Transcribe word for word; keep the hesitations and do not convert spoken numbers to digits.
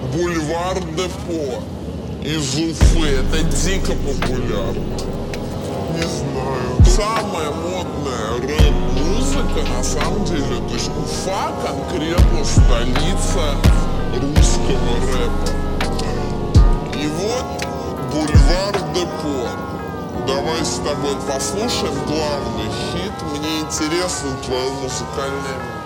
Бульвар Депо из Уфы. Это дико популярно. Не знаю. Самая модная рэп-музыка на самом деле. То есть Уфа конкретно столица русского рэпа. И вот Бульвар Депо. Давай с тобой послушаем главный хит. Мне интересно твое музыкальное мнение.